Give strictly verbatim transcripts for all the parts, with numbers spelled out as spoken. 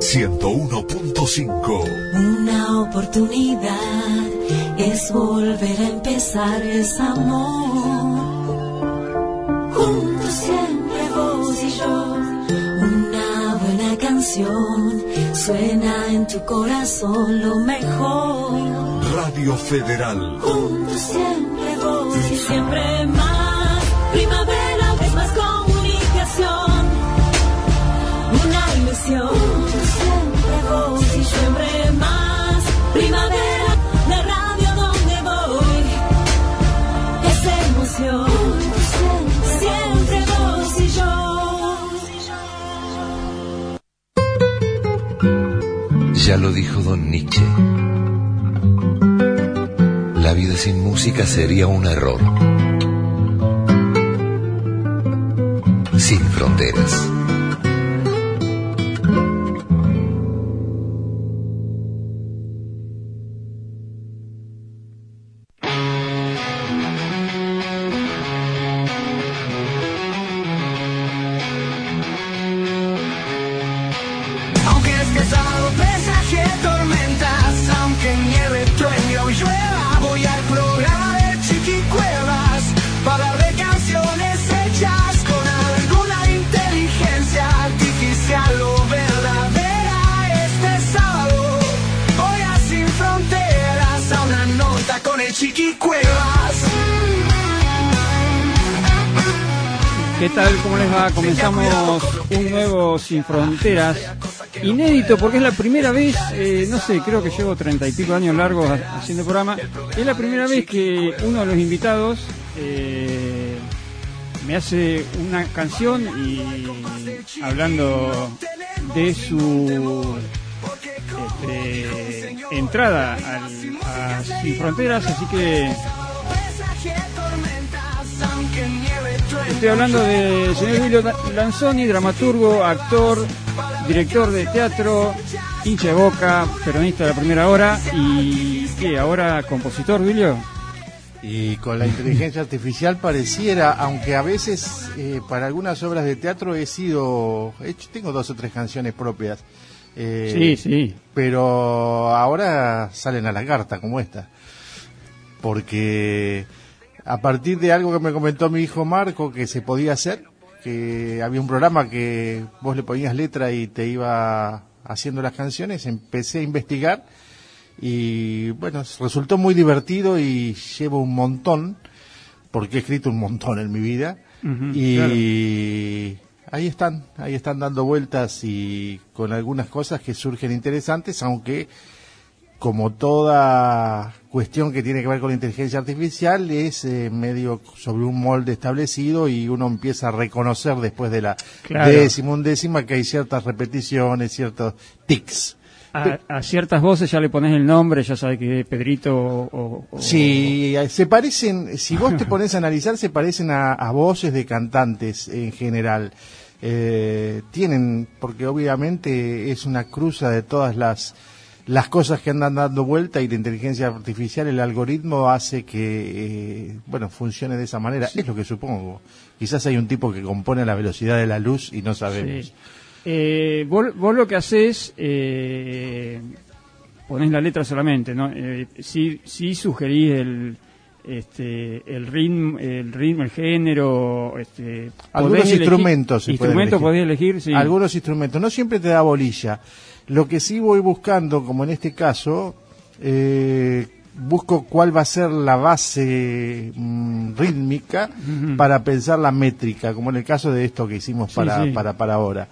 ciento uno punto cinco. Una oportunidad es volver a empezar, es amor. Juntos siempre vos y yo. Una buena canción suena en tu corazón lo mejor. Radio Federal. Juntos siempre vos y siempre más. Primavera es más comunicación. Una ilusión. Juntos siempre vos y siempre más. Primavera, la radio donde voy. Es emoción. Juntos siempre, siempre vos y yo. Ya lo dijo don Nietzsche. La vida sin música sería un error. Sin fronteras. ¿Qué tal? ¿Cómo les va? Comenzamos un nuevo Sin Fronteras, inédito porque es la primera vez, eh, no sé, creo que llevo treinta y pico años largos haciendo programa, es la primera vez que uno de los invitados eh, me hace una canción y hablando de su este, entrada al, a Sin Fronteras, así que estoy hablando del señor Duilio Lanzoni, dramaturgo, actor, director de teatro, hincha de Boca, peronista de la primera hora y ¿qué? Ahora compositor, Duilio. Y con la inteligencia artificial pareciera, aunque a veces eh, para algunas obras de teatro he sido, he hecho, tengo dos o tres canciones propias. Eh, sí, sí. Pero ahora salen a la carta como esta, porque a partir de algo que me comentó mi hijo Marco que se podía hacer, que había un programa que vos le ponías letra y te iba haciendo las canciones, empecé a investigar y bueno, resultó muy divertido y llevo un montón, porque he escrito un montón en mi vida, uh-huh, y claro, ahí están, ahí están dando vueltas y con algunas cosas que surgen interesantes, aunque como toda cuestión que tiene que ver con la inteligencia artificial es eh, medio sobre un molde establecido y uno empieza a reconocer después de la claro. décima, undécima que hay ciertas repeticiones, ciertos tics. A, a ciertas voces ya le pones el nombre, ya sabes que es Pedrito o... o sí, se parecen, si vos te pones a analizar, se parecen a, a voces de cantantes en general. Eh, tienen, porque obviamente es una cruza de todas las las cosas que andan dando vuelta y la inteligencia artificial, el algoritmo hace que, eh, bueno, funcione de esa manera. Sí. Es lo que supongo. Quizás hay un tipo que compone a la velocidad de la luz y no sabemos. Sí. Eh, vos, vos lo que hacés, eh, ponés la letra solamente, ¿no? Eh, sí, sí sugerís el, este, el ritmo, el ritmo, el género, este. Algunos instrumentos se Instrumentos podés elegir, sí. Algunos instrumentos. No siempre te da bolilla. Lo que sí voy buscando, como en este caso, eh, busco cuál va a ser la base mm, rítmica uh-huh. para pensar la métrica, como en el caso de esto que hicimos para, sí, sí. para, para ahora.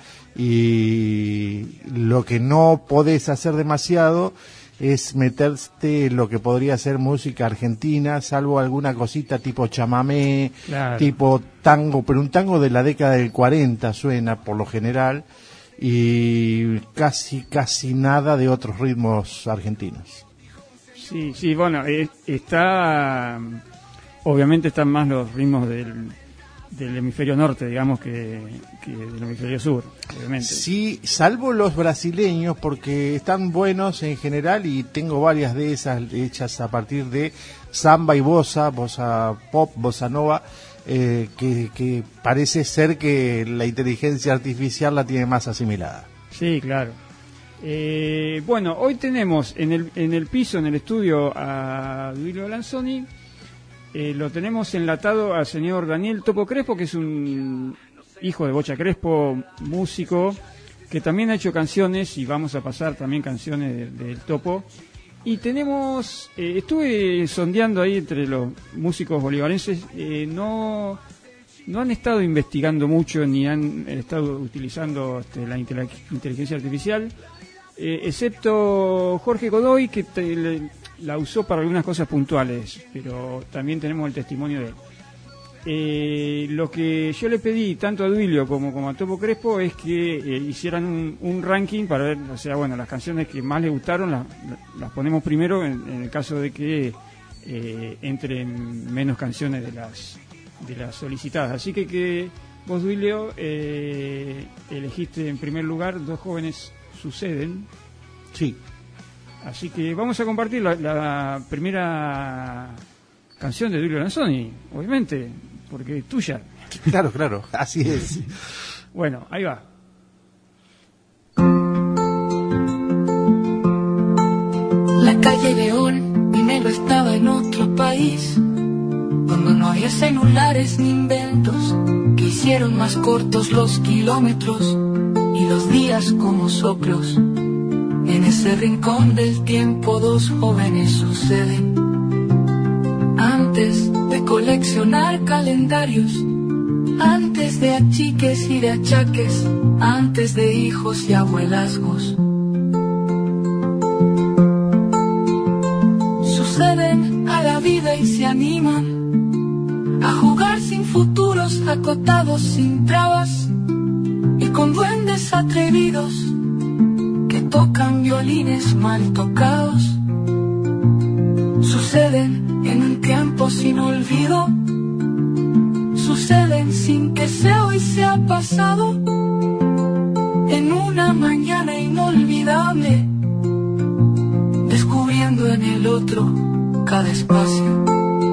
Y lo que no podés hacer demasiado es meterte en lo que podría ser música argentina, salvo alguna cosita tipo chamamé, claro. tipo tango, pero un tango de la década del cuarenta suena por lo general, y casi casi nada de otros ritmos argentinos. Sí, sí, bueno, eh, está, obviamente están más los ritmos del, del hemisferio norte, digamos, que, que del hemisferio sur, obviamente. Sí, salvo los brasileños, porque están buenos en general y tengo varias de esas hechas a partir de samba y bossa, bossa pop, bossa nova, eh, que, que parece ser que la inteligencia artificial la tiene más asimilada. Sí, claro. Eh, bueno, hoy tenemos en el, en el piso, en el estudio, a Duilio Lanzoni. Eh, lo tenemos enlatado al señor Daniel Topo Crespo, que es un hijo de Bocha Crespo, músico, que también ha hecho canciones, y vamos a pasar también canciones del Topo. Y tenemos, eh, estuve sondeando ahí entre los músicos bolivarenses, eh, no, no han estado investigando mucho ni han estado utilizando este, la intele- inteligencia artificial, eh, excepto Jorge Godoy, que te, le, la usó para algunas cosas puntuales, pero también tenemos el testimonio de él. Eh, lo que yo le pedí tanto a Duilio como, como a Topo Crespo es que eh, hicieran un, un ranking para ver, o sea, bueno, las canciones que más les gustaron las, las ponemos primero en, en el caso de que eh, entren menos canciones de las de las solicitadas. Así que, que vos, Duilio, eh, elegiste en primer lugar Dos jóvenes suceden. Sí. Así que vamos a compartir la, la primera canción de Duilio Lanzoni, obviamente, porque es tuya. Claro, claro, así es. Bueno, ahí va. La calle León, primero estaba en otro país, donde no había celulares ni inventos que hicieron más cortos los kilómetros y los días como soplos. En ese rincón del tiempo dos jóvenes suceden. Antes de coleccionar calendarios, antes de achiques y de achaques, antes de hijos y abuelazgos, suceden a la vida y se animan a jugar sin futuros, acotados sin trabas y con duendes atrevidos que tocan violines mal tocados. Suceden en un tiempo sin olvido, suceden sin que sea hoy sea pasado, en una mañana inolvidable, descubriendo en el otro cada espacio.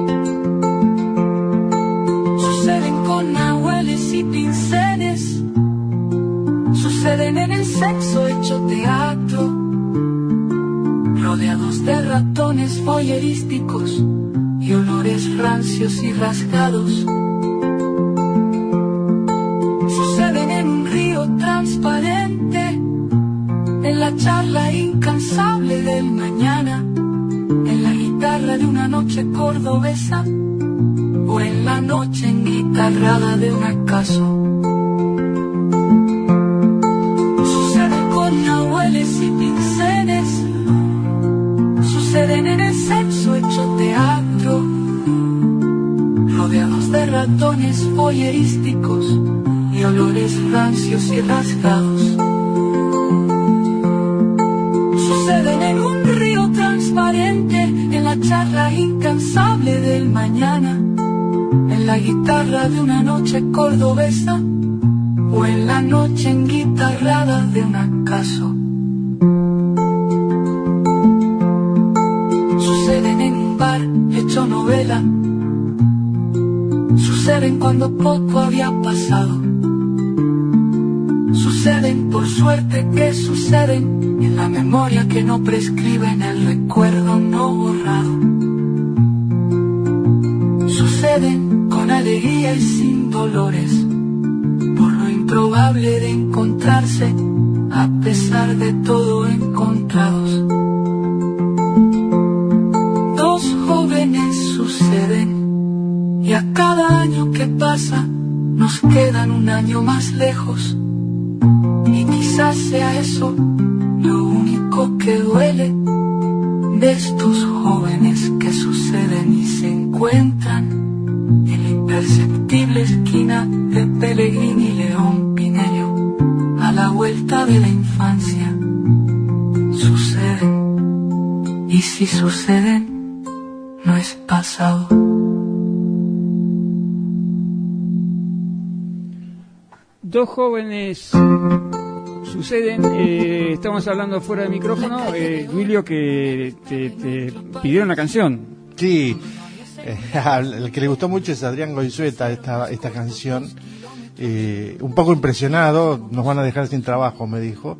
Suceden con nahueles y pinceles, suceden en el sexo hecho teatro, rodeados de ratones voyerísticos y olores rancios y rasgados. Suceden en un río transparente, en la charla incansable del mañana, en la guitarra de una noche cordobesa o en la noche enguitarrada de un acaso. Suceden con nahueles y pinceles, suceden en el sexo hecho teatro, rodeados de ratones voyerísticos y olores rancios y rasgados. Suceden en un río transparente, en la charla incansable del mañana, en la guitarra de una noche cordobesa o en la noche enguitarrada de un acaso. Suceden en un bar hecho novela, suceden cuando poco había pasado, suceden por suerte que suceden en la memoria que no prescribe, en el recuerdo no borrado. Suceden con alegría y sin dolores, por lo improbable de encontrarse a pesar de todo encontrados. Dos jóvenes suceden y a cada año que pasa nos quedan un año más lejos, y quizás sea eso lo único que duele de estos jóvenes que suceden y se encuentran en la imperceptible esquina de Pellegrini y León Pineño, a la vuelta de la infancia. Suceden, y si suceden, no es pasado. Dos jóvenes suceden, eh, estamos hablando fuera de micrófono, eh, Duilio, que te, te pidieron la canción. Sí, eh, al que le gustó mucho es Adrián Goizueta esta, esta canción. Eh, un poco impresionado, nos van a dejar sin trabajo, me dijo.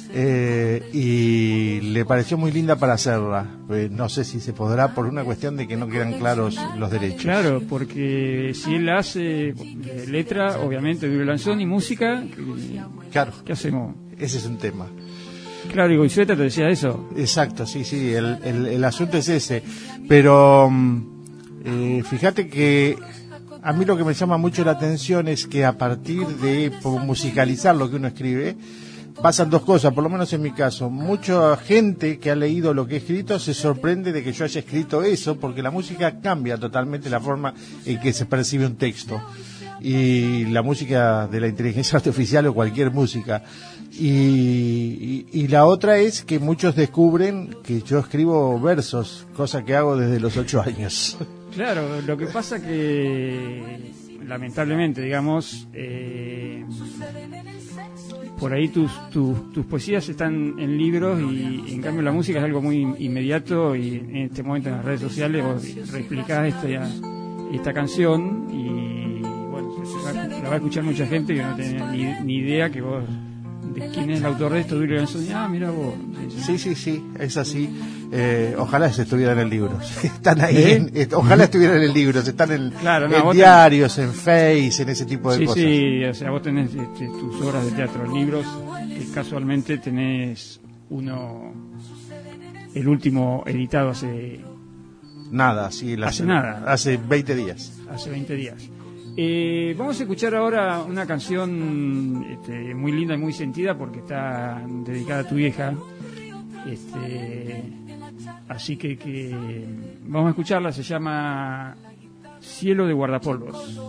eh, y le pareció muy linda para hacerla. Eh, no sé si se podrá por una cuestión de que no quedan claros los derechos. Claro, porque si él hace eh, letra, obviamente, Durio Lanzón, y música, ¿qué, claro. ¿qué hacemos? Ese es un tema. Claro, y Goizueta te decía eso. Exacto, sí, sí, el, el, el asunto es ese. Pero eh, fíjate que a mí lo que me llama mucho la atención es que a partir de musicalizar lo que uno escribe, pasan dos cosas, por lo menos en mi caso. Mucha gente que ha leído lo que he escrito se sorprende de que yo haya escrito eso, porque la música cambia totalmente la forma en que se percibe un texto. Y la música de la inteligencia artificial o cualquier música. Y, y, y la otra es que muchos descubren que yo escribo versos, cosa que hago desde los ocho años. Claro, lo que pasa que lamentablemente, digamos, eh, por ahí tus, tus tus poesías están en libros y en cambio la música es algo muy inmediato, y en este momento en las redes sociales vos replicás esta, esta canción y bueno, se va, la va a escuchar mucha gente que no tiene ni, ni idea que vos de quién es el autor de esto, Durio Lanzón. Ah, mira vos. Sí, sí, sí, es así. Eh, ojalá se estuviera en el libro. Están ahí. ¿Eh? En, eh, ojalá estuvieran en el libro. Están en, claro, no, en diarios, tenés... en Face, en ese tipo de sí, cosas. Sí, o sea, vos tenés este, tus obras de teatro, libros, que casualmente tenés uno, el último editado hace... Nada, sí. La hace nada. Hace veinte días. Hace veinte días. Eh, vamos a escuchar ahora una canción este, muy linda y muy sentida porque está dedicada a tu vieja. Este, así que, que vamos a escucharla, se llama Cielo de Guardapolvos.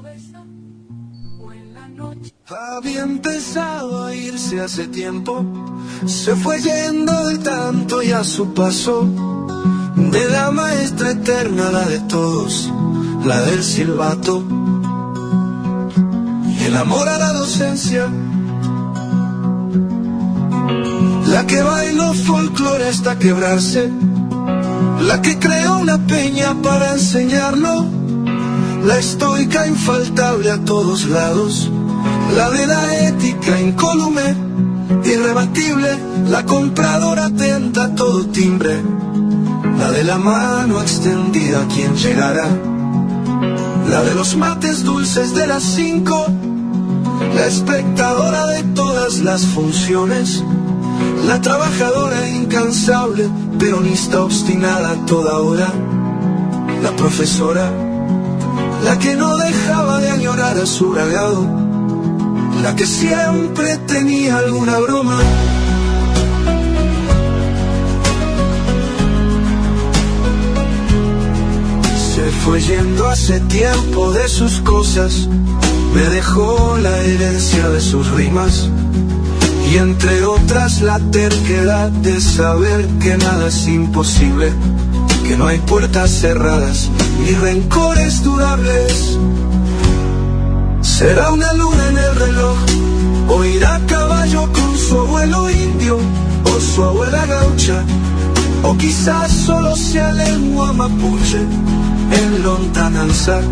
Había empezado a irse hace tiempo, se fue yendo de tanto y a su paso, de la maestra eterna, la de todos, la del silbato. El amor a la docencia, la que bailó folclore hasta quebrarse, la que creó una peña para enseñarlo, la estoica infaltable a todos lados, la de la ética incólume, irrebatible, la compradora atenta a todo timbre, la de la mano extendida a quien llegara, la de los mates dulces de las cinco, la espectadora de todas las funciones, la trabajadora incansable, peronista obstinada a toda hora, la profesora, la que no dejaba de añorar a su bragado, la que siempre tenía alguna broma. Se fue yendo hace tiempo de sus cosas, me dejó la herencia de sus rimas y entre otras la terquedad de saber que nada es imposible, que no hay puertas cerradas ni rencores durables. Será una luna en el reloj, o irá a caballo con su abuelo indio o su abuela gaucha, o quizás solo sea lengua mapuche en lontananza,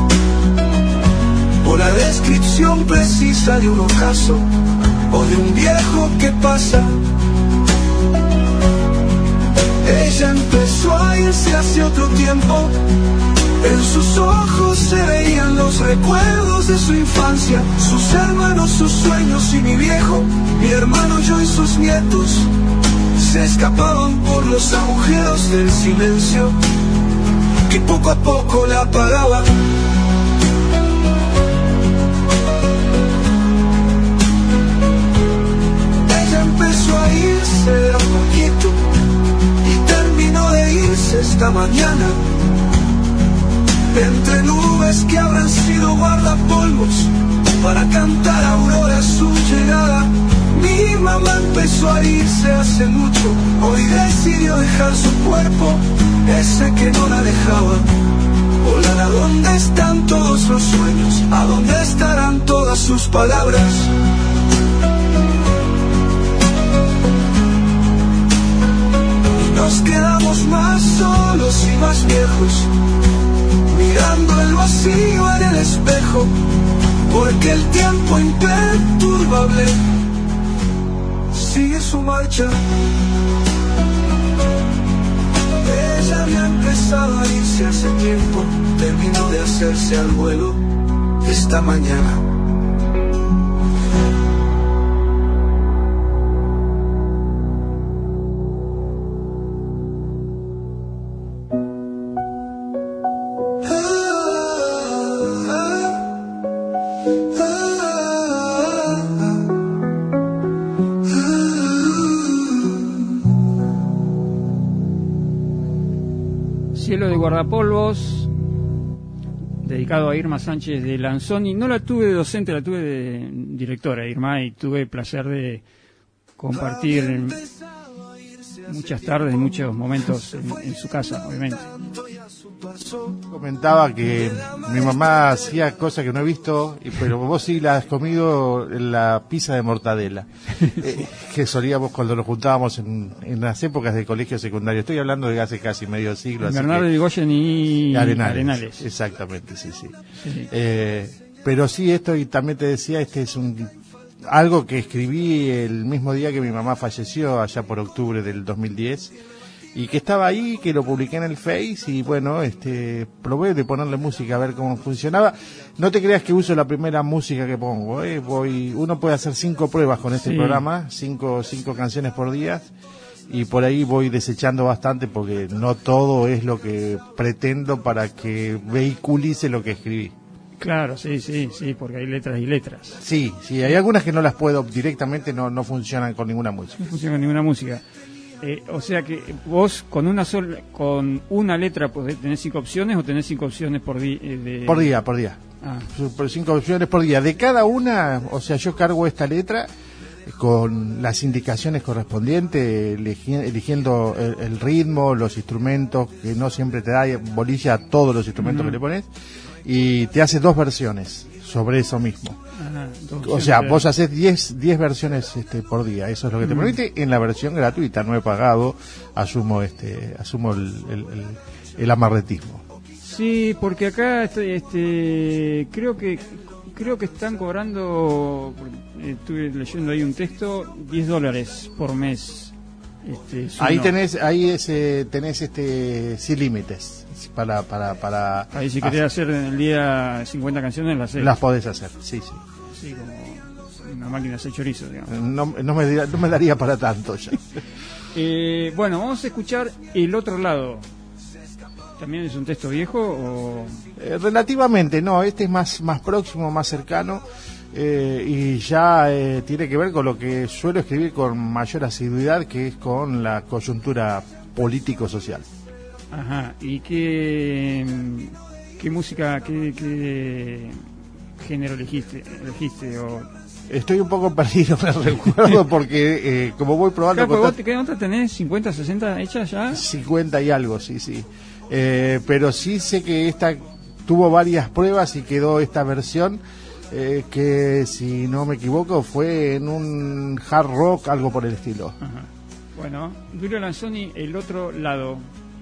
o la descripción precisa de un ocaso o de un viejo que pasa. Ella empezó a irse hace otro tiempo, en sus ojos se veían los recuerdos de su infancia, sus hermanos, sus sueños y mi viejo, mi hermano, yo y sus nietos se escapaban por los agujeros del silencio que poco a poco la apagaba. A irse de a poquito y terminó de irse esta mañana, entre nubes que habrán sido guardapolvos para cantar a aurora su llegada. Mi mamá empezó a irse hace mucho, hoy decidió dejar su cuerpo, ese que no la dejaba. Volar, ¿a dónde están todos los sueños? ¿A dónde estarán todas sus palabras? Nos quedamos más solos y más viejos, mirando el vacío en el espejo, porque el tiempo imperturbable sigue su marcha. Ella había empezado a irse hace tiempo, terminó de hacerse al vuelo esta mañana. Cielo de guardapolvos, dedicado a Irma Sánchez de Lanzoni. No la tuve de docente, la tuve de directora, Irma, y tuve el placer de compartir muchas tardes y muchos momentos en, en su casa, obviamente. Comentaba que mi mamá hacía cosas que no he visto, pero vos sí la has comido, la pizza de mortadela, eh, que solíamos cuando nos juntábamos en, en las épocas de colegio secundario. Estoy hablando de hace casi medio siglo. Bernardo de Irigoyen y Arenales. Arenales. Exactamente, sí, sí. sí. Eh, pero sí, esto, y también te decía, este es un algo que escribí el mismo día que mi mamá falleció, allá por octubre del dos mil diez. Y que estaba ahí, que lo publiqué en el Face y bueno, este, probé de ponerle música a ver cómo funcionaba. No te creas que uso la primera música que pongo, ¿eh? Voy, uno puede hacer cinco pruebas con este sí. programa, cinco, cinco canciones por día, y por ahí voy desechando bastante porque no todo es lo que pretendo para que vehiculice lo que escribí. Claro, sí, sí, sí, porque hay letras y letras. Sí, sí, hay algunas que no las puedo directamente, no, no funcionan con ninguna música. No funciona con ninguna música. Eh, o sea que vos con una sola, con una letra podés tener cinco opciones o tenés cinco opciones por día. Eh, de... Por día, por día. Ah. Por cinco opciones por día. De cada una, o sea, yo cargo esta letra con las indicaciones correspondientes, elegi eligiendo el, el ritmo, los instrumentos, que no siempre te da bolilla a todos los instrumentos uh-huh. que le pones, y te hace dos versiones sobre eso mismo. Ajá, o sea, vos haces diez versiones este, por día, eso es lo que te mm. permite en la versión gratuita, no he pagado, asumo este asumo el, el, el, el amarretismo. Sí, porque acá estoy, este, creo que creo que están cobrando, estuve leyendo ahí un texto, diez dólares por mes. Este, ahí tenés, ahí ese, tenés este sin límites. Para, para, para ahí si querés hacer en el día cincuenta canciones las haces. Las podés hacer, sí, sí. Sí, como una máquina de hacer chorizo, digamos. No, no, me, diría, no me daría para tanto ya. eh, bueno, vamos a escuchar El Otro Lado. ¿También es un texto viejo o...? Eh, relativamente, no, este es más, más próximo, más cercano. Eh, y ya eh, tiene que ver con lo que suelo escribir con mayor asiduidad, que es con la coyuntura político-social. Ajá, ¿y qué, qué música, qué, qué género elegiste? elegiste o... Estoy un poco perdido, me recuerdo, porque eh, como voy probando... Claro, ¿qué otra tenés? ¿cincuenta, sesenta hechas ya? cincuenta y algo, sí, sí. Eh, pero sí sé que esta tuvo varias pruebas y quedó esta versión, eh, que si no me equivoco fue en un hard rock, algo por el estilo. Ajá. Bueno, Duilio Lanzoni, El Otro Lado.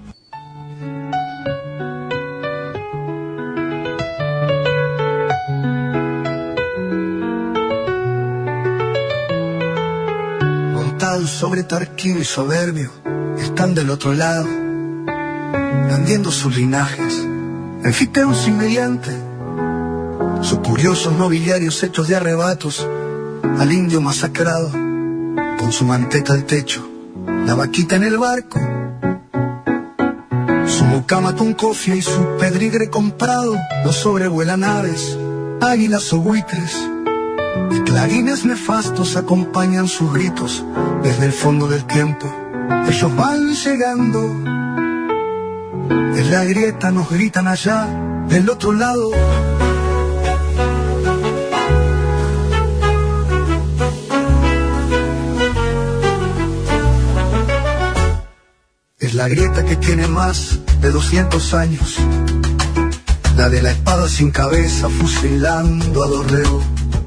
Montados sobre Tarquino y Soberbio, están del otro lado, blandiendo sus linajes, anfiteos inmediantes, sus curiosos nobiliarios hechos de arrebatos, al indio masacrado, con su manteta al techo, la vaquita en el barco, su mucama tuncofia y su pedregre comprado, los sobrevuelan aves, águilas o buitres, y clarines nefastos acompañan sus gritos desde el fondo del tiempo. Ellos van llegando, en la grieta nos gritan allá, del otro lado. Es la grieta que tiene más de doscientos años, la de la espada sin cabeza fusilando a Dorrego,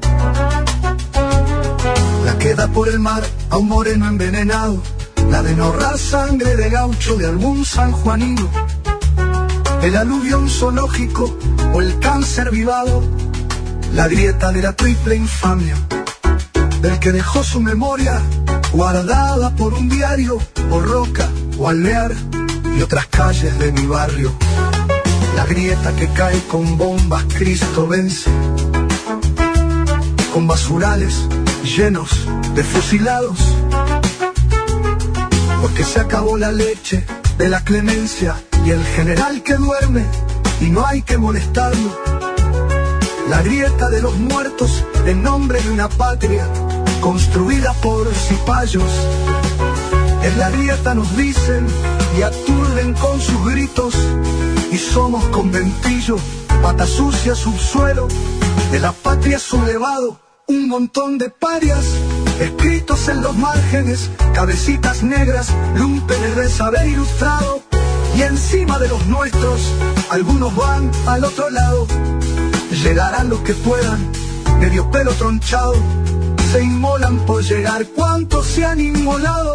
la que da por el mar a un moreno envenenado, la de no ahorrar sangre de gaucho de algún sanjuanino, el aluvión zoológico o el cáncer vivado, la grieta de la triple infamia, del que dejó su memoria guardada por un diario, o Roca, o Alvear, y otras calles de mi barrio. La grieta que cae con bombas, Cristo vence, con basurales llenos de fusilados, porque se acabó la leche de la clemencia, y el general que duerme y no hay que molestarlo. La grieta de los muertos en nombre de una patria construida por cipayos. En la grieta nos dicen y aturden con sus gritos, y somos conventillo, pata sucia, subsuelo de la patria sublevado. Un montón de parias escritos en los márgenes, cabecitas negras, lumpenes de saber ilustrado. Y encima de los nuestros, algunos van al otro lado. Llegarán los que puedan, medio pelo tronchado, se inmolan por llegar. ¿Cuántos se han inmolado?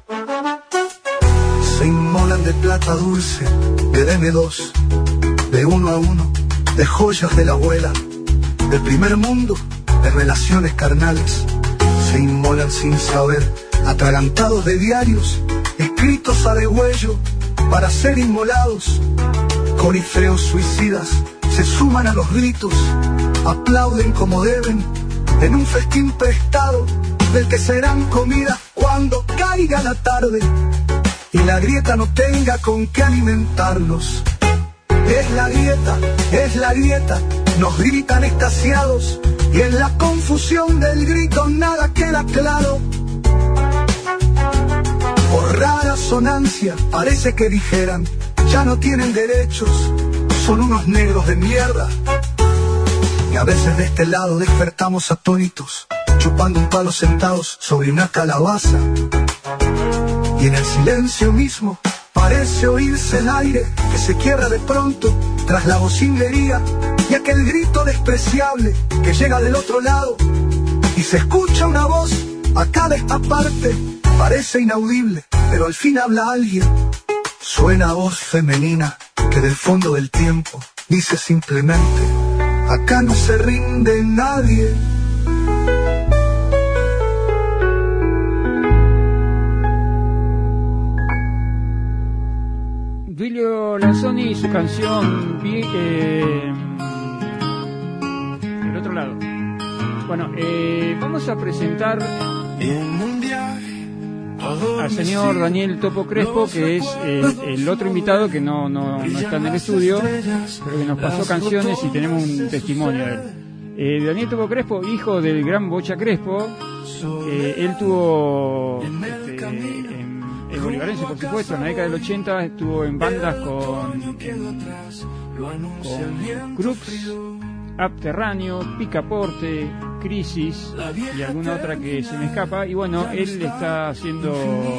Se inmolan de plata dulce, de eme dos, de uno a uno, de joyas de la abuela, del primer mundo, de relaciones carnales. Se inmolan sin saber, atragantados de diarios, escritos a degüello, para ser inmolados. Corifeos suicidas se suman a los gritos, aplauden como deben, en un festín prestado, del que serán comidas cuando caiga la tarde, y la grieta no tenga con qué alimentarlos. Es la grieta, es la grieta, nos gritan extasiados, y en la confusión del grito nada queda claro. Por rara sonancia parece que dijeran, ya no tienen derechos, son unos negros de mierda. Y a veces de este lado despertamos atónitos, chupando un palo sentados sobre una calabaza. Y en el silencio mismo parece oírse el aire que se quiebra de pronto tras la vocinería, y aquel grito despreciable que llega del otro lado. Y se escucha una voz acá de esta parte, parece inaudible, pero al fin habla alguien. Suena voz femenina que del fondo del tiempo dice simplemente, acá no se rinde nadie. Duilio Lanzoni y su canción eh, El otro lado. Bueno, eh, vamos a presentar al señor Daniel Topo Crespo, que es eh, el otro invitado que no, no, no está en el estudio, pero que nos pasó canciones y tenemos un testimonio de él. Eh, Daniel Topo Crespo, hijo del gran Bocha Crespo, eh, él tuvo este, en, en bolivarense, por supuesto, en la década del ochenta estuvo en bandas con, con Crux, Abterráneo, Picaporte, Crisis y alguna otra que se me escapa. Y bueno, él está haciendo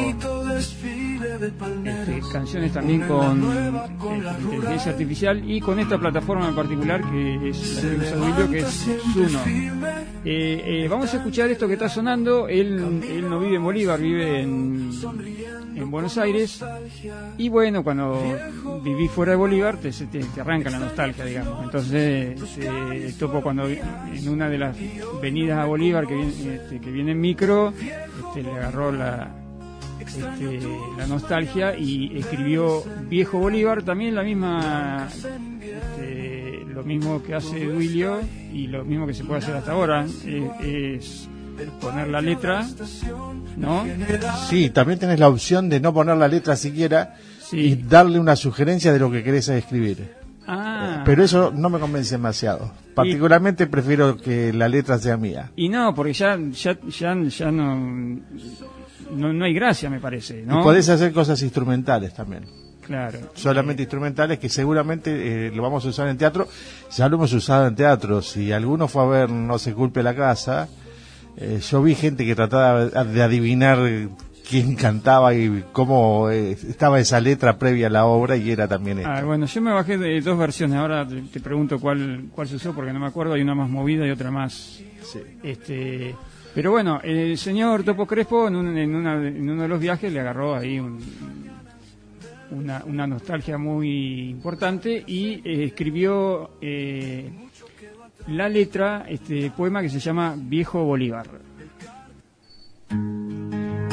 este, canciones también con este, inteligencia artificial y con esta plataforma en particular que es la que usa Duilio, que es Zuno. Eh, eh, vamos a escuchar esto que está sonando. Él, él no vive en Bolívar, vive en, en Buenos Aires. Y bueno, cuando viví fuera de Bolívar te, te, te arranca la nostalgia, digamos. Entonces, eh, Topo, cuando en una de las venidas a Bolívar que viene, este, que viene en micro, este, le agarró la, este, la nostalgia y escribió Viejo Bolívar, también la misma, este, lo mismo que hace Duilio y lo mismo que se puede hacer hasta ahora, eh, es poner la letra, ¿no? Sí, también tenés la opción de no poner la letra siquiera, sí, y darle una sugerencia de lo que querés escribir. Ah. Pero eso no me convence demasiado. Particularmente y, prefiero que la letra sea mía. Y no, porque ya ya ya, ya no, no no hay gracia, me parece, ¿no? Y podés hacer cosas instrumentales también. Claro. Solamente eh. instrumentales que seguramente eh, lo vamos a usar en teatro. Ya lo hemos usado en teatro. Si alguno fue a ver No se culpe la casa, eh, yo vi gente que trataba de adivinar quién cantaba y cómo eh, estaba esa letra previa a la obra, y era también esto. Ah, bueno, yo me bajé de dos versiones, ahora te, te pregunto cuál cuál se usó porque no me acuerdo, hay una más movida y otra más. Sí. Este, pero bueno, el señor Topo Crespo en, un, en, una, en uno de los viajes le agarró ahí un, una, una nostalgia muy importante y eh, escribió eh, la letra, este poema que se llama Viejo Bolívar.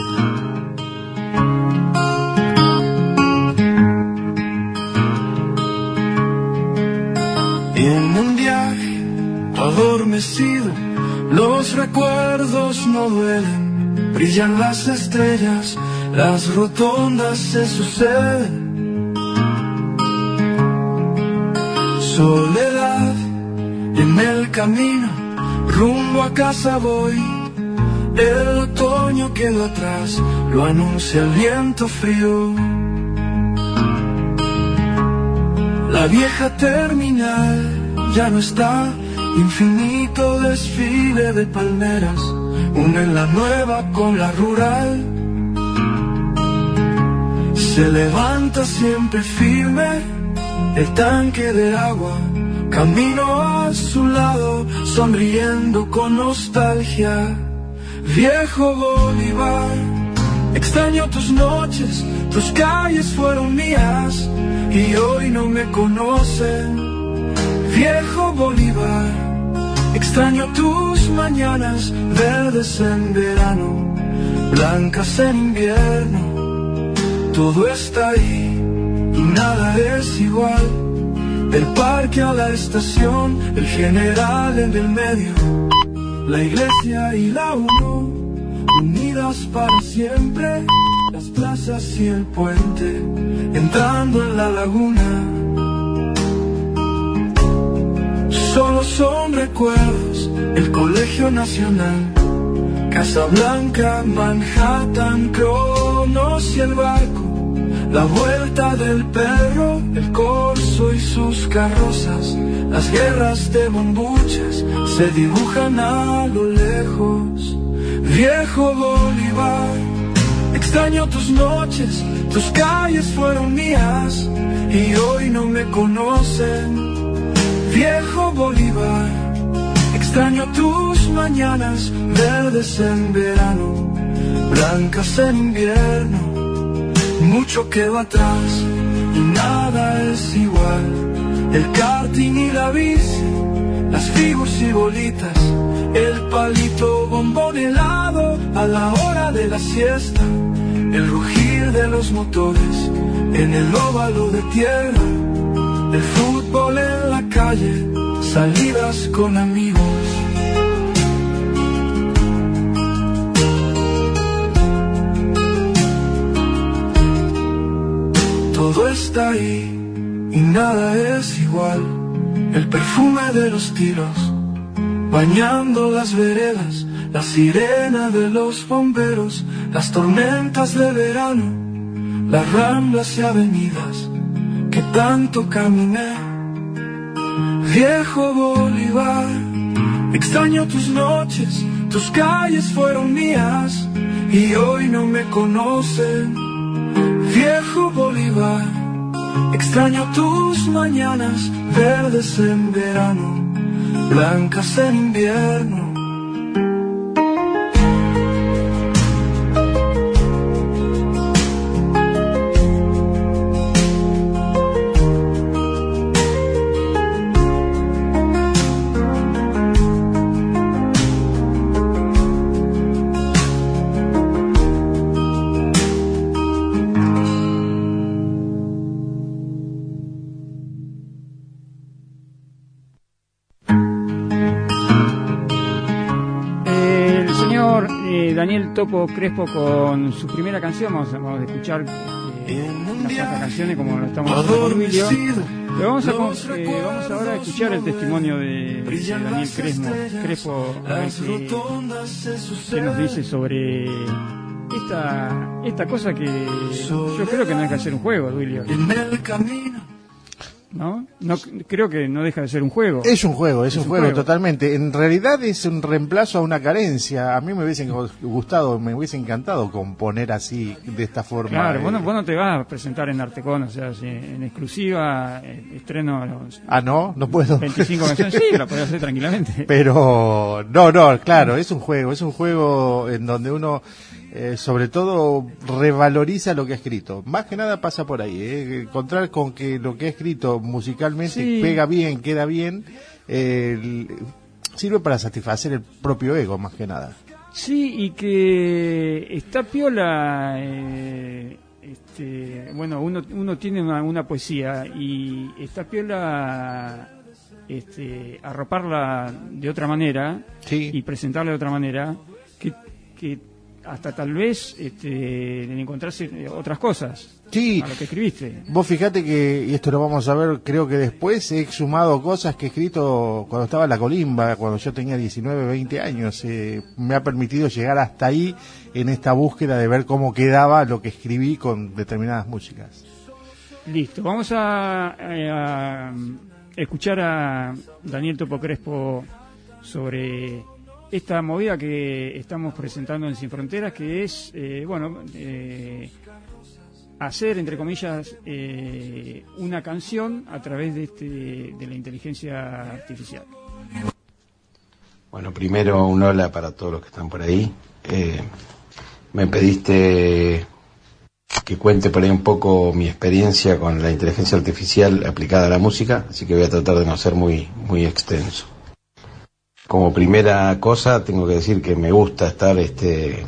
adormecido, los recuerdos no duelen, brillan las estrellas, las rotondas se suceden. Soledad en el camino, rumbo a casa voy. El otoño quedó atrás, lo anuncia el viento frío. La vieja terminal ya no está, infinito desfile de palmeras unen la nueva con la rural. Se levanta siempre firme el tanque de agua, camino a su lado sonriendo con nostalgia. Viejo Bolívar, extraño tus noches, tus calles fueron mías y hoy no me conocen. Viejo Bolívar, extraño tus mañanas verdes en verano, blancas en invierno. Todo está ahí y nada es igual. Del parque a la estación, el general en el medio, la iglesia y la UNO, unidas para siempre, las plazas y el puente, entrando en la laguna. Solo son recuerdos, el Colegio Nacional, Casa Blanca, Manhattan, Cronos y el barco, la vuelta del perro, el corso y sus carrozas. Las guerras de bombuches se dibujan a lo lejos. Viejo Bolívar, extraño tus noches, tus calles fueron mías y hoy no me conocen. Viejo Bolívar, extraño tus mañanas verdes en verano, blancas en invierno. Mucho quedó atrás y nada es igual. El karting y la bici, las figuras y bolitas, el palito bombón helado a la hora de la siesta, el rugir de los motores en el óvalo de tierra, el fútbol en la calle, salidas con amigos. Todo está ahí y nada es igual. El perfume de los tiros bañando las veredas, la sirena de los bomberos, las tormentas de verano, las ramblas y avenidas que tanto caminé. Viejo Bolívar, extraño tus noches, tus calles fueron mías y hoy no me conocen. Viejo Bolívar, extraño tus mañanas verdes en verano, blancas en invierno. Daniel Topo Crespo con su primera canción. Vamos, vamos a escuchar eh, unas cuantas canciones como lo estamos haciendo con Emilio. Pero vamos, a, eh, vamos ahora a escuchar el testimonio de, de Daniel Crespo, Crespo a ver qué, qué nos dice sobre esta, esta cosa que yo creo que no deja de ser un juego, Duilio. ¿No? No, creo que no deja de ser un juego. Es un juego, es, es un, un juego, juego totalmente. En realidad es un reemplazo a una carencia. A mí me hubiese gustado, me hubiese encantado componer así, de esta forma. Claro, eh. vos, no, vos no te vas a presentar en Artecon, o sea, si en exclusiva, estreno los ah, no, no puedo. veinticinco canciones, sí, la podés hacer tranquilamente. Pero, no, no, claro, es un juego, es un juego en donde uno... Eh, sobre todo revaloriza lo que ha escrito. Más que nada pasa por ahí, ¿eh? Encontrar con que lo que ha escrito musicalmente sí. pega bien, queda bien, eh, sirve para satisfacer el propio ego, más que nada. Sí, y que está piola, eh, este, bueno, uno uno tiene una, una poesía y está piola este, arroparla de otra manera Sí. y presentarla de otra manera, que, que hasta tal vez este, le encontrase otras cosas Sí. a lo que escribiste. Vos fíjate que, y esto lo vamos a ver, creo que después he exhumado cosas que he escrito cuando estaba en la Colimba, cuando yo tenía diecinueve, veinte años. Eh, me ha permitido llegar hasta ahí en esta búsqueda de ver cómo quedaba lo que escribí con determinadas músicas. Listo, vamos a, a, a escuchar a Daniel Topo Crespo sobre esta movida que estamos presentando en Sin Fronteras, que es, eh, bueno, eh, hacer, entre comillas, eh, una canción a través de, este, de la inteligencia artificial. Bueno, primero un hola para todos los que están por ahí. Eh, me pediste que cuente por ahí un poco mi experiencia con la inteligencia artificial aplicada a la música, así que voy a tratar de no ser muy, muy extenso. Como primera cosa, tengo que decir que me gusta estar este,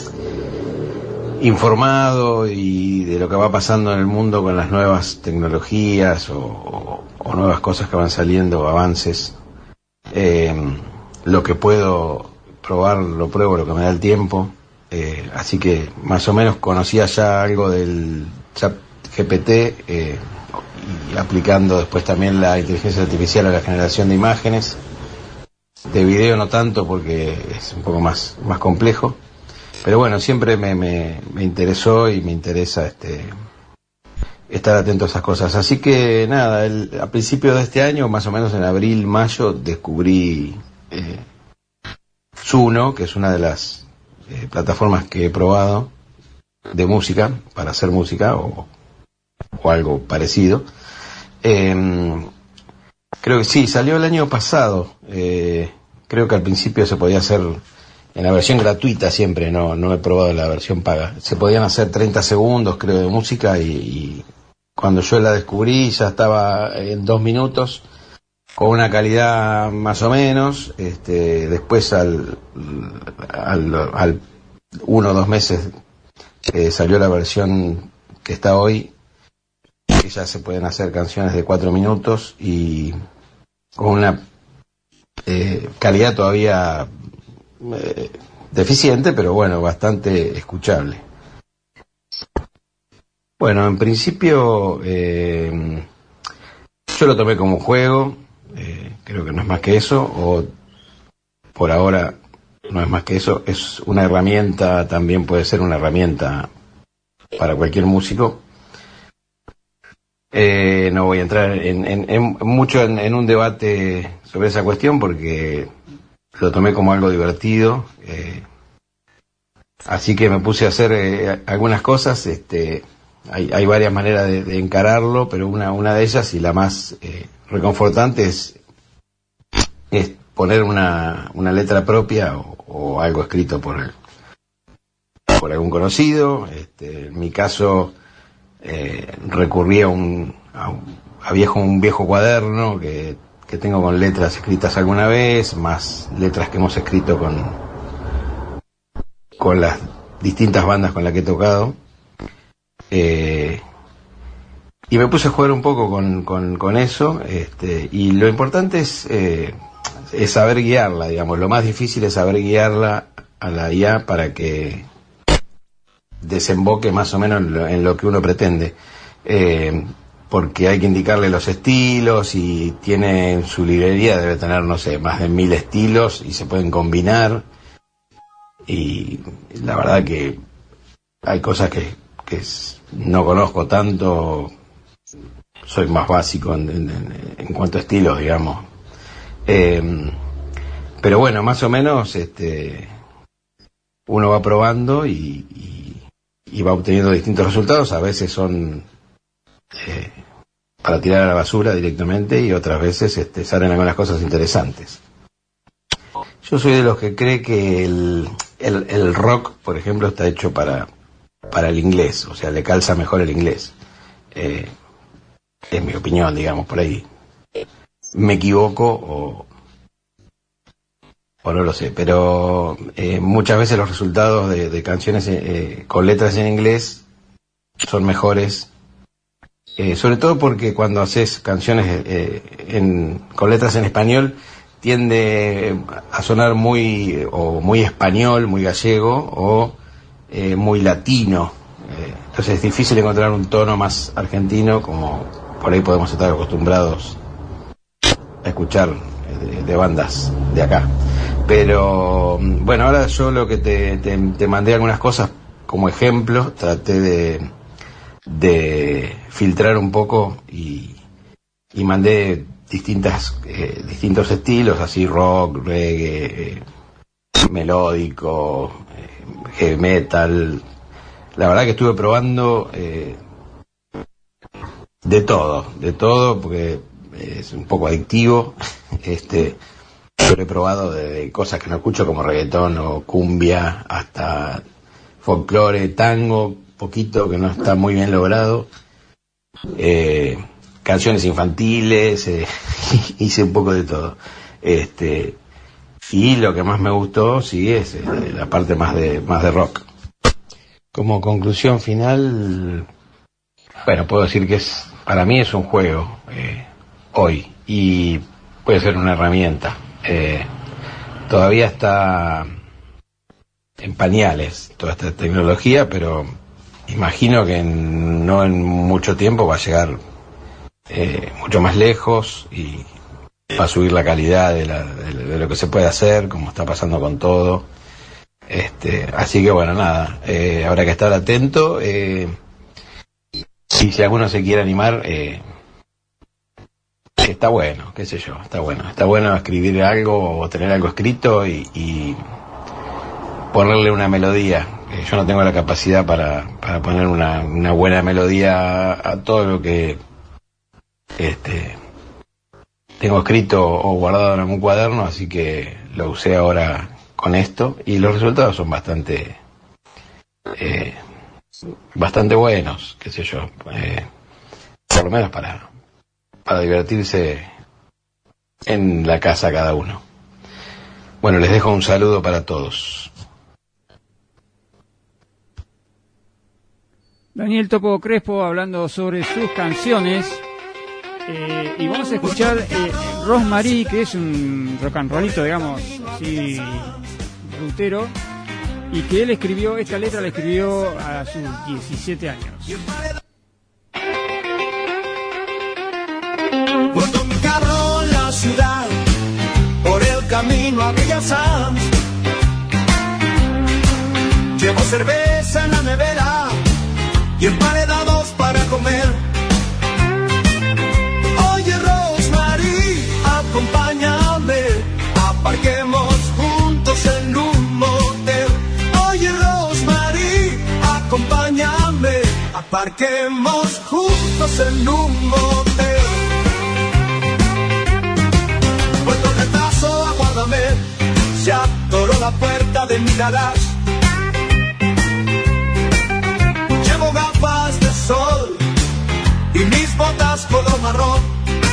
informado y de lo que va pasando en el mundo con las nuevas tecnologías o, o, o nuevas cosas que van saliendo, avances. Eh, lo que puedo probar, lo pruebo, lo que me da el tiempo. Eh, así que más o menos conocía ya algo del chat G P T eh, y aplicando después también la inteligencia artificial a la generación de imágenes. De video no tanto porque es un poco más, más complejo. Pero bueno, siempre me, me, me interesó y me interesa este estar atento a esas cosas. Así que nada, el, a principios de este año, más o menos en abril, mayo, descubrí eh, Suno, que es una de las eh, plataformas que he probado de música, para hacer música o, o algo parecido. Eh, creo que sí, salió el año pasado. Eh, creo que al principio se podía hacer en la versión gratuita siempre, no, no he probado la versión paga. Se podían hacer treinta segundos, creo, de música y, y cuando yo la descubrí ya estaba en dos minutos, con una calidad más o menos. Este, después al, al, al uno o dos meses eh, salió la versión que está hoy, que ya se pueden hacer canciones de cuatro minutos y con una eh, calidad todavía Eh, deficiente, pero bueno, bastante escuchable. Bueno, en principio eh, yo lo tomé como un juego, eh, creo que no es más que eso, o por ahora no es más que eso, es una herramienta, también puede ser una herramienta para cualquier músico. Eh, no voy a entrar en, en, en mucho en, en un debate sobre esa cuestión porque lo tomé como algo divertido, eh, así que me puse a hacer eh, algunas cosas. Este, hay, hay varias maneras de, de encararlo, pero una, una de ellas y la más eh, reconfortante es, es poner una, una letra propia o, o algo escrito por el, por algún conocido. Este, en mi caso eh, recurrí a un, a un a viejo un viejo cuaderno que que tengo con letras escritas alguna vez, más letras que hemos escrito con con las distintas bandas con las que he tocado. Eh, y me puse a jugar un poco con, con, con eso, este, y lo importante es, eh, es saber guiarla, digamos. Lo más difícil es saber guiarla a la I A para que desemboque más o menos en lo, en lo que uno pretende. Eh, porque hay que indicarle los estilos y tiene en su librería, debe tener, no sé, más de mil estilos y se pueden combinar. Y la verdad que hay cosas que, que no conozco tanto, soy más básico en, en, en cuanto a estilos, digamos. Eh, pero bueno, más o menos este, uno va probando y, y, y va obteniendo distintos resultados. A veces son Eh, para tirar a la basura directamente y otras veces este, salen algunas cosas interesantes. Yo soy de los que cree que el, el, el rock, por ejemplo, está hecho para, para el inglés, o sea, le calza mejor el inglés. Eh, es mi opinión, digamos, por ahí. Me equivoco o, o no lo sé, pero eh, muchas veces los resultados de, de canciones eh, con letras en inglés son mejores Eh, sobre todo porque cuando haces canciones eh, en, con letras en español tiende a sonar muy o muy español, muy gallego o eh, muy latino. Eh, entonces es difícil encontrar un tono más argentino como por ahí podemos estar acostumbrados a escuchar de, de bandas de acá. Pero bueno, ahora yo lo que te, te, te mandé algunas cosas como ejemplo, traté de de filtrar un poco y, y mandé distintas eh, distintos estilos, así rock, reggae, eh, melódico, eh, heavy metal. La verdad que estuve probando eh, de todo, de todo, porque es un poco adictivo. este yo lo he probado de cosas que no escucho como reggaetón o cumbia hasta folclore, tango, poquito que no está muy bien logrado, eh, canciones infantiles, eh, hice un poco de todo. Este, y lo que más me gustó, sí, es eh, la parte más de más de rock. Como conclusión final, bueno, puedo decir que es para mí es un juego eh, hoy y puede ser una herramienta. Eh, todavía está en pañales toda esta tecnología, pero imagino que en, no en mucho tiempo va a llegar eh, mucho más lejos y va a subir la calidad de, la, de, de lo que se puede hacer, como está pasando con todo. Este, así que bueno, nada, eh, habrá que estar atento. Eh, y si alguno se quiere animar, eh, está bueno, qué sé yo, está bueno. Está bueno escribir algo o tener algo escrito y, y ponerle una melodía. Yo no tengo la capacidad para, para poner una, una buena melodía a, a todo lo que este, tengo escrito o guardado en algún cuaderno, así que lo usé ahora con esto y los resultados son bastante eh, bastante buenos, qué sé yo, eh, por lo menos para, para divertirse en la casa cada uno. Bueno, les dejo un saludo para todos. Daniel Topo Crespo hablando sobre sus canciones eh, y vamos a escuchar eh, Rosemary, que es un rock and rollito, digamos, así rutero, y que él escribió, esta letra la escribió a sus diecisiete años. Monto mi carro en la ciudad, por el camino a Bellas Artes. Llevo cerveza en la nevera y emparedados para comer. Oye Rosemary, acompáñame, aparquemos juntos en un motel. Oye Rosemary, acompáñame, aparquemos juntos en un motel. Puerto retraso, aguárdame, se atoró la puerta de mi garage. Gafas de sol y mis botas color marrón.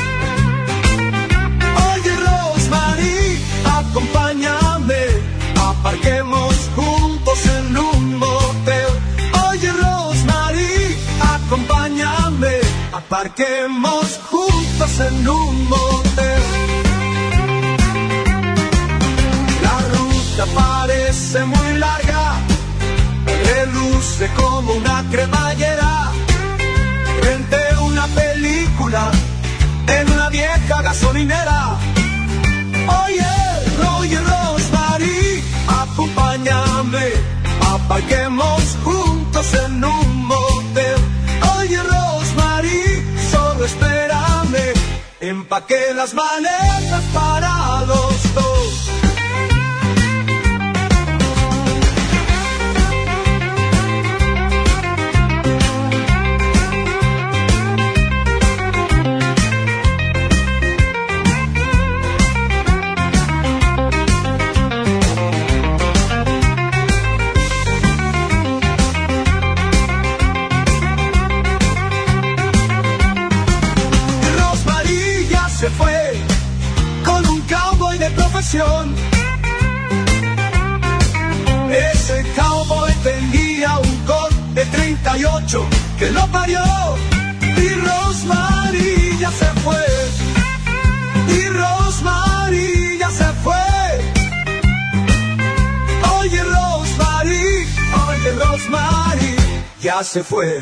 Oye Rosemary, acompáñame, aparquemos juntos en un motel. Oye Rosemary, acompáñame, aparquemos juntos en un motel. La ruta parece muy larga, reluce como una cremallera. Renté una película en una vieja gasolinera. Oye, oye Rosemary, acompáñame, aparquemos juntos en un motel. Oye Rosemary, solo espérame, empaqué las maletas para los dos. Se fue con un cowboy de profesión. Ese cowboy tenía un Colt de treinta y ocho que lo parió. Y Rosemary ya se fue. Y Rosemary ya se fue. Oye Rosemary, oye Rosemary, ya se fue.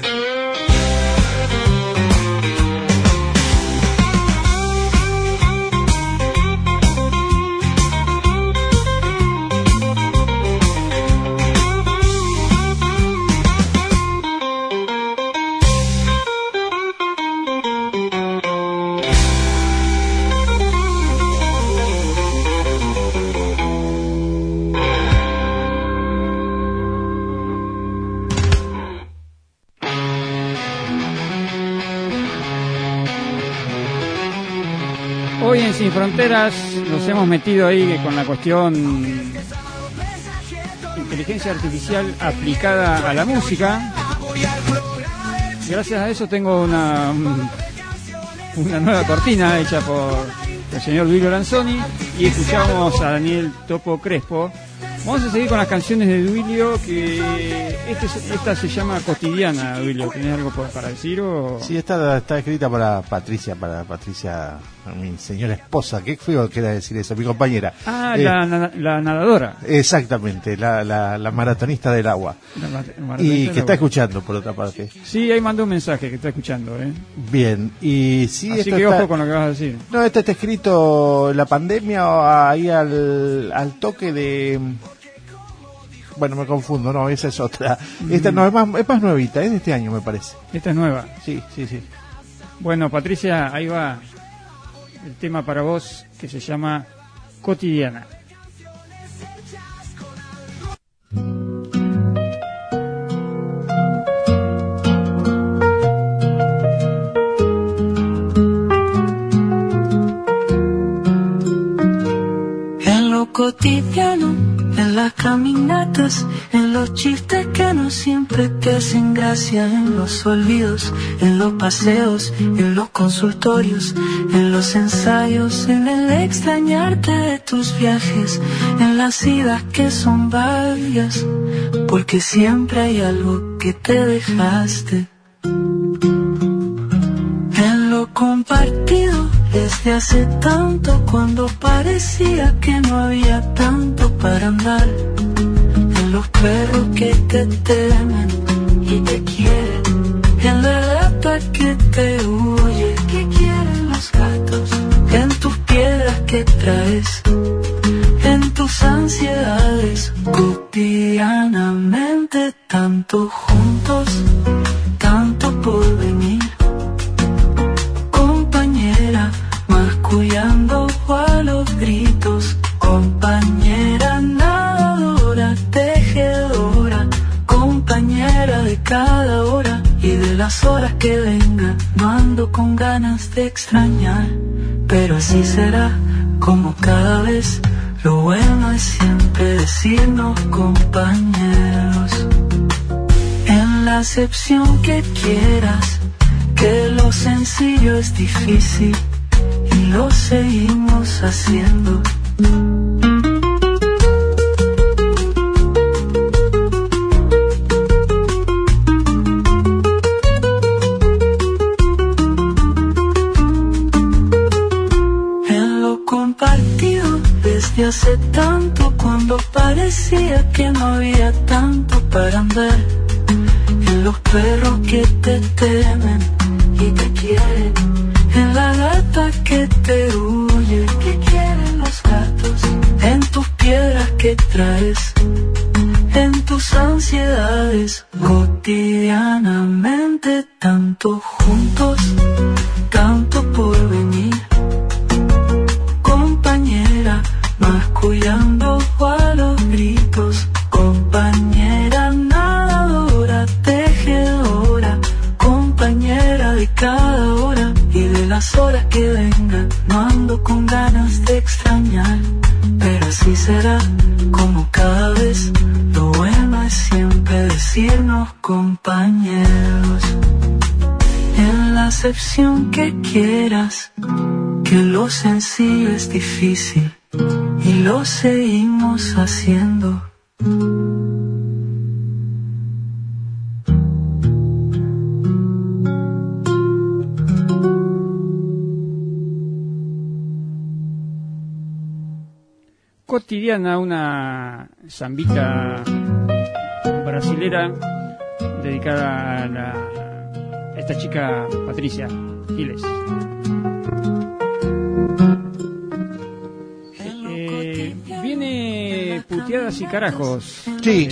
Hoy en Sin Fronteras nos hemos metido ahí con la cuestión inteligencia artificial aplicada a la música. Gracias a eso tengo una, una nueva cortina hecha por el señor Duilio Lanzoni y escuchamos a Daniel Topo Crespo. Vamos a seguir con las canciones de Duilio, que este, esta se llama Cotidiana. Duilio, ¿tenés algo por, para decir? O... Sí, esta está escrita para Patricia, para Patricia, mi señora esposa. Qué feo que era decir eso, mi compañera. Ah, eh, la, la, la nadadora. Exactamente, la, la, la maratonista del agua. La, la y que está agua. Escuchando, por otra parte. Sí, ahí mandó un mensaje que está escuchando. ¿eh? Bien, y sí. Así esta que está, ojo con lo que vas a decir. No, esta está escrito la pandemia ahí al, al toque de... Bueno, me confundo, no, esa es otra. Esta no, es más, es más nuevita, es de este año, me parece. Esta es nueva. Sí, sí, sí. Bueno, Patricia, ahí va el tema para vos que se llama Cotidiana. En lo cotidiano, en las caminatas, en los chistes que no siempre te hacen gracia, en los olvidos, en los paseos, en los consultorios, en los ensayos, en el extrañarte de tus viajes, en las idas que son varias, porque siempre hay algo que te dejaste. En lo compartido, desde hace tanto, cuando parecía que no había tanto para andar, en los perros que te temen y te quieren, en la gata que te huye, que quieren los gatos, en tus piedras que traes, en tus ansiedades, cotidianamente, tanto juntos, tanto por venir. Mascullando a los gritos, compañera nadadora, tejedora, compañera de cada hora y de las horas que vengan. No ando con ganas de extrañar, pero así será como cada vez. Lo bueno es siempre decirnos compañeros, en la acepción que quieras, que lo sencillo es difícil y lo seguimos haciendo. En lo compartido desde hace tanto, cuando parecía que no había tanto para andar, en los perros que te temen y te quieren, en la gata que te huye, que quieren los gatos, en tus piedras que traes, en tus ansiedades, cotidianamente, tanto juntos, tanto por venir. Compañera, mascullando a los gritos, compañera nadadora, tejedora, compañera de cada hora y de las horas que vengan. No ando con ganas de extrañar, pero así será como cada vez. Lo bueno es siempre decirnos compañeros, en la acepción que quieras, que lo sencillo es difícil y lo seguimos haciendo. Cotidiana, una zambita brasilera dedicada a, la, a esta chica Patricia Giles. Eh, viene Puteadas y Carajos. Sí,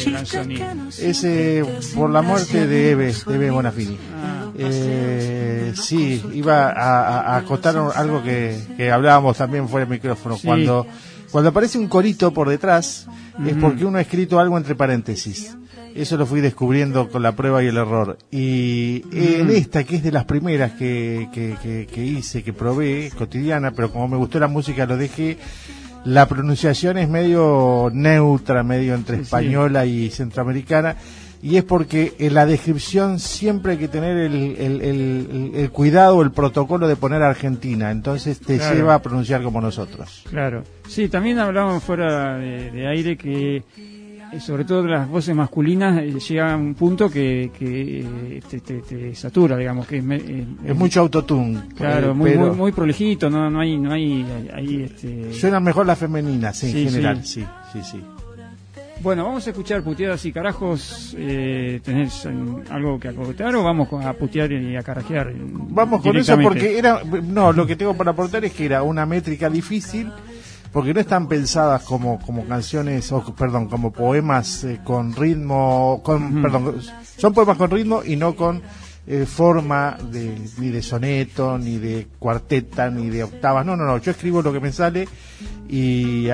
es eh, por la muerte de Eve, de Eve Bonafini. Ah, eh, sí, iba a, a acotar algo que, que hablábamos también fuera del micrófono. Sí. Cuando, cuando aparece un corito por detrás, mm. es porque uno ha escrito algo entre paréntesis. Eso lo fui descubriendo con la prueba y el error. Y mm. en esta, que es de las primeras que, que, que, que hice, que probé, Cotidiana, pero como me gustó la música lo dejé. La pronunciación es medio neutra, medio entre española y centroamericana, y es porque en la descripción siempre hay que tener el, el, el, el cuidado, el protocolo de poner Argentina, entonces te claro. lleva a pronunciar como nosotros. Claro, sí, también hablábamos fuera de, de aire que sobre todo las voces masculinas eh, llega a un punto que, que eh, te, te, te satura, digamos, que es, eh, es mucho autotune. Claro, eh, muy, pero muy muy prolijito, no no hay no hay ahí este suenan mejor las femeninas sí, en general, sí, sí, sí. sí. Bueno, vamos a escuchar Puteadas y Carajos. Eh, ¿Tenés algo que acotar o vamos a putear y a carajear? Vamos con eso porque era no, lo que tengo para aportar es que era una métrica difícil. Porque no están pensadas como como canciones, o perdón, como poemas eh, con ritmo, con, uh-huh. perdón, son poemas con ritmo y no con eh, forma de ni de soneto, ni de cuarteta, ni de octavas. No, no, no. Yo escribo lo que me sale y uh,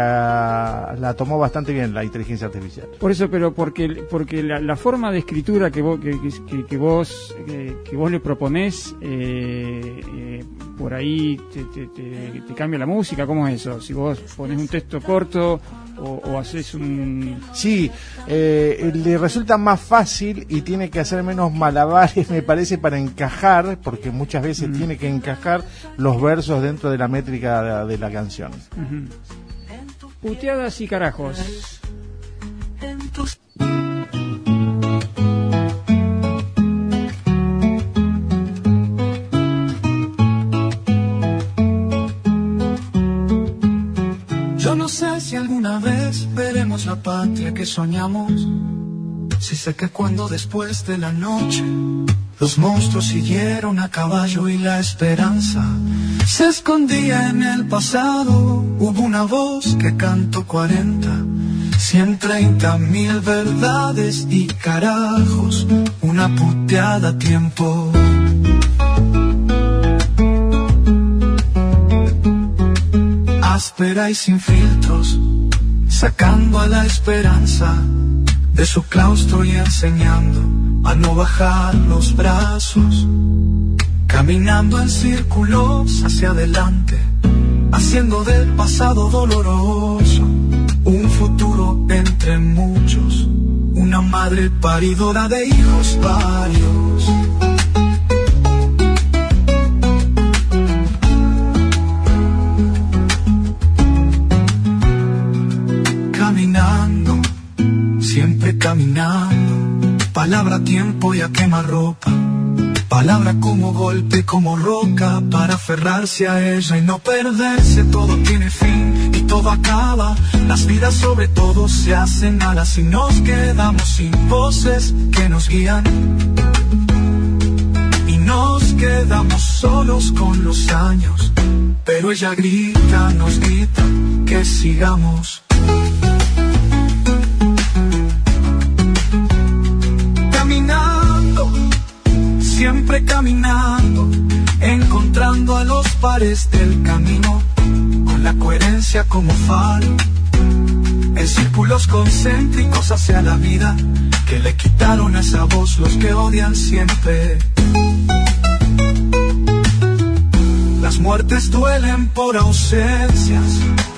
la tomó bastante bien la inteligencia artificial. Por eso, pero porque porque la, la forma de escritura que vos que, que, que vos que, que vos le proponés eh, eh, por ahí te, te, te, te cambia la música. ¿Cómo es eso? Si vos pones un texto corto o, o haces un... Sí, eh, le resulta más fácil y tiene que hacer menos malabares, me parece, para encajar, porque muchas veces mm. tiene que encajar los versos dentro de la métrica de, de la canción. Uh-huh. Puteadas y Carajos. Yo no sé si alguna vez veremos la patria que soñamos. Si sé que cuando después de la noche los monstruos siguieron a caballo y la esperanza se escondía en el pasado, hubo una voz que cantó cuarenta, cien treinta mil verdades y carajos, una puteada a tiempo. Áspera y sin filtros, sacando a la esperanza de su claustro y enseñando a no bajar los brazos, caminando en círculos hacia adelante, haciendo del pasado doloroso un futuro entre muchos, una madre paridora de hijos varios. Caminando, siempre caminando, palabra tiempo y a quemarropa, palabra como golpe, como roca, para aferrarse a ella y no perderse. Todo tiene fin y todo acaba, las vidas sobre todo se hacen alas y nos quedamos sin voces que nos guían, y nos quedamos solos con los años, pero ella grita, nos grita que sigamos. Caminando, siempre caminando, encontrando a los pares del camino, con la coherencia como faro, en círculos concéntricos hacia la vida, que le quitaron a esa voz los que odian siempre. Las muertes duelen por ausencias,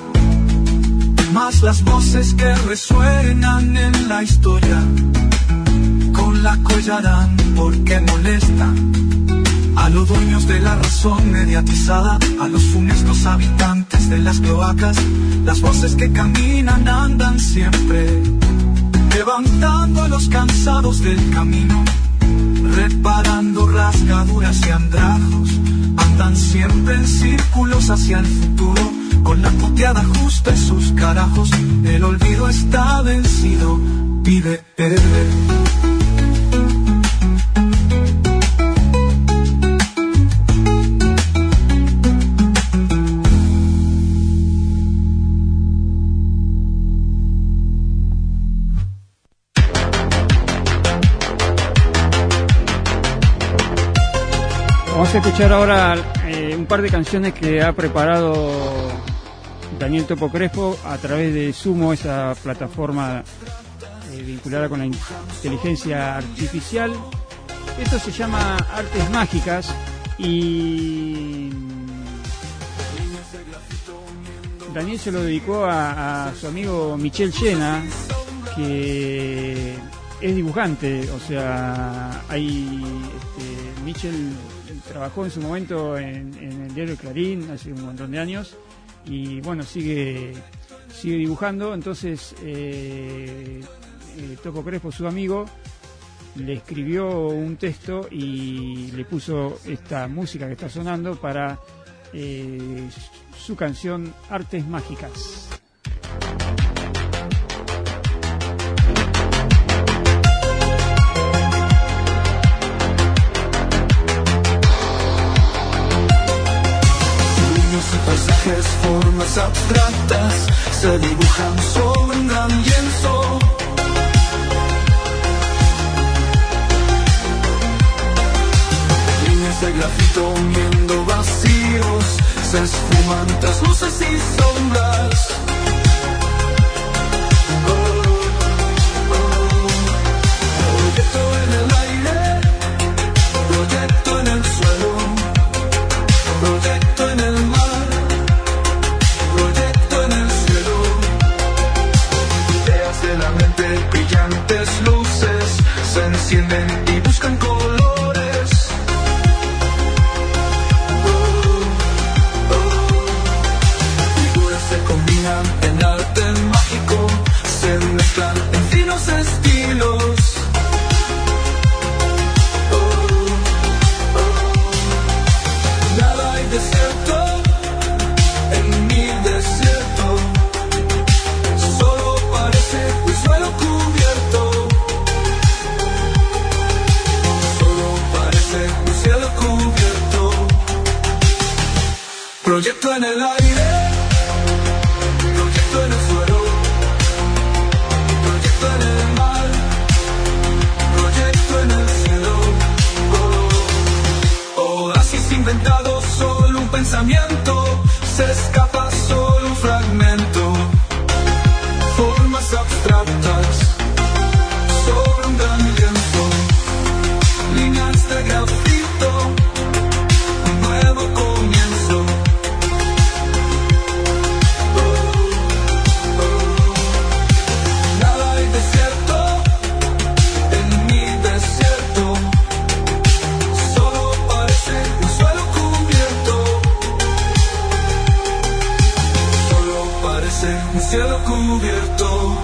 más las voces que resuenan en la historia, con la collarán porque molestan a los dueños de la razón mediatizada, a los funestos habitantes de las cloacas. Las voces que caminan andan siempre, levantando a los cansados del camino, reparando rasgaduras y andrajos. Andan siempre en círculos hacia el futuro, con la puteada justa y sus carajos. El olvido está vencido, pide perder. Vamos a escuchar ahora eh, un par de canciones que ha preparado Daniel Topo Crespo a través de Sumo, esa plataforma eh, vinculada con la inteligencia artificial. Esto se llama Artes Mágicas y Daniel se lo dedicó a, a su amigo Michel Llena, que es dibujante. O sea, hay este, Michel trabajó en su momento en, en el diario Clarín hace un montón de años y bueno, sigue sigue dibujando. Entonces eh, eh, Topo Crespo, su amigo, le escribió un texto y le puso esta música que está sonando para eh, su canción Artes Mágicas. Paisajes, formas abstractas se dibujan sobre un gran lienzo. Líneas de grafito viendo vacíos se esfuman tras luces y sombras. Proyecto en el aire, proyecto en el suelo, proyecto en el mar. Brillantes luces se encienden y buscan colores. Oh, oh. Figuras se combinan en arte mágico, se mezclan en finos estilos. Oh, oh. Nada hay desierto en mi desierto, solo parece un suelo cubierto, solo parece un cielo cubierto. Proyecto en el aire, proyecto en el suelo, proyecto en el mar, proyecto en el cielo. Oh, oasis inventado, solo un pensamiento, se escapa solo un fragmento. Formas abstractas sobre un gran lienzo, líneas de grafito, un nuevo comienzo. Oh, oh. Nada hay desierto en mi desierto, solo parece un suelo cubierto, solo parece un cielo cubierto.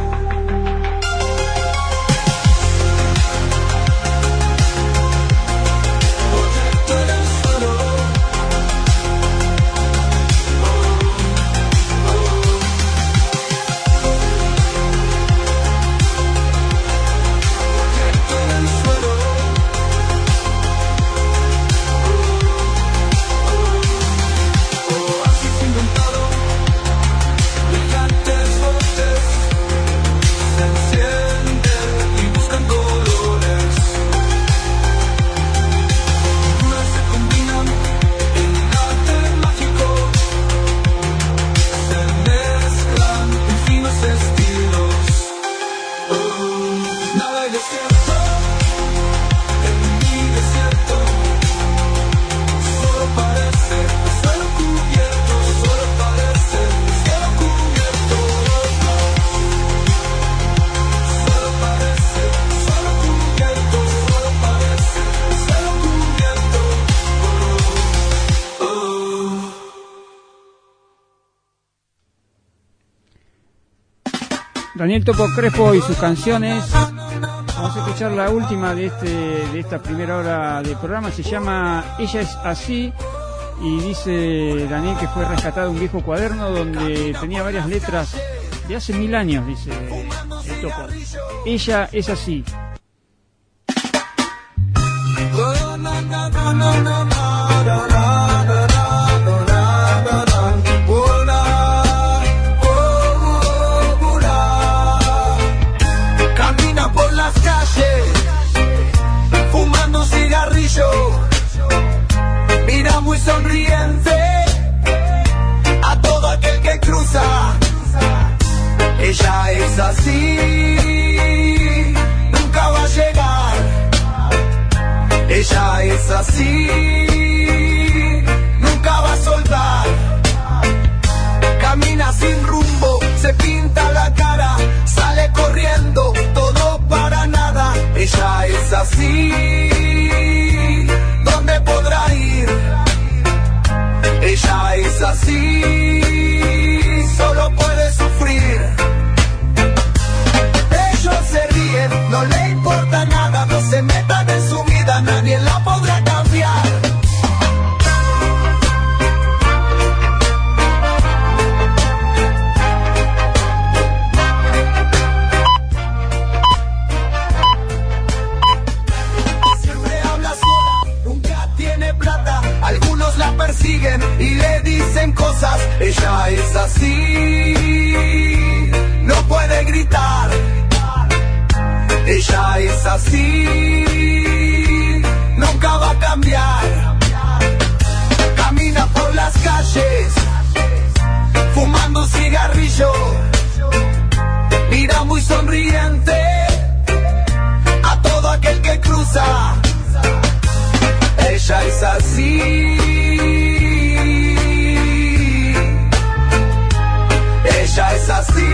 Daniel Topo Crespo y sus canciones. Vamos a escuchar la última de este de esta primera hora del programa. Se llama Ella es así Y dice Daniel que fue rescatado un viejo cuaderno donde tenía varias letras de hace mil años, dice el Topo. Ella es así. Camina por las calles, fumando un cigarrillo, mira muy sonriente a todo aquel que cruza. Ella es así, nunca va a llegar. Ella es así, nunca va a soltar. Camina sin rumbo, se pinta la cara, sale corriendo, todo para nada. Ella es así, ¿dónde podrá ir? Ella es así, solo puede sufrir. Ellos se ríen, no le importa nada, no se metan en su vida, nadie la podrá cambiar. Siempre habla sola, nunca tiene plata, algunos la persiguen y le dicen cosas. Ella es así, no puede gritar. Ella es así, nunca va a cambiar. Camina por las calles, fumando un cigarrillo, mira muy sonriente a todo aquel que cruza. Ella es así, ella es así.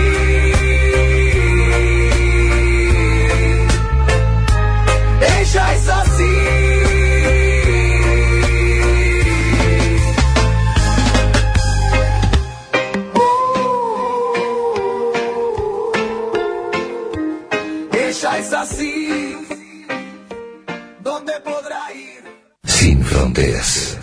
Ella es así. Ella es así. ¿Dónde podrá ir? Sin fronteras.